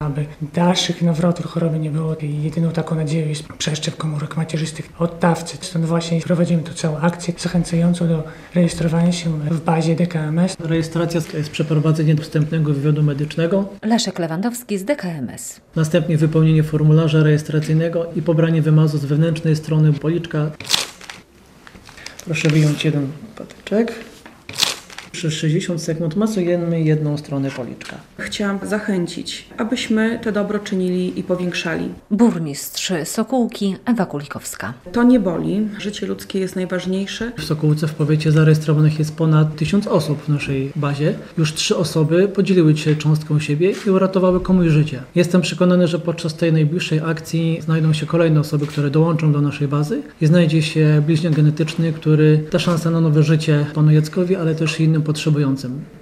aby dalszych nawrotów choroby nie było. I jedyną taką nadzieją jest przeszczep komórek macierzystych od dawcy. Stąd właśnie prowadzimy tu całą akcję zachęcającą do rejestrowania się w bazie DKMS. Rejestracja jest przeprowadzenie wstępnego wywiadu medycznego. Leszek Lewandowski z DKMS. Następnie wypełnienie formularza rejestracyjnego i pobranie wymazu z wewnętrznej strony policzka. Proszę wyjąć jeden patyczek. Przez 60 sekund masujemy jedną stronę policzka. Chciałam zachęcić, abyśmy to dobro czynili i powiększali. Burmistrz Sokółki Ewa Kulikowska. To nie boli, życie ludzkie jest najważniejsze. W Sokółce w powiecie zarejestrowanych jest ponad 1000 osób w naszej bazie. Już 3 osoby podzieliły się cząstką siebie i uratowały komuś życie. Jestem przekonany, że podczas tej najbliższej akcji znajdą się kolejne osoby, które dołączą do naszej bazy i znajdzie się bliźniak genetyczny, który da szansę na nowe życie panu Jackowi, ale też innym potrzebującym.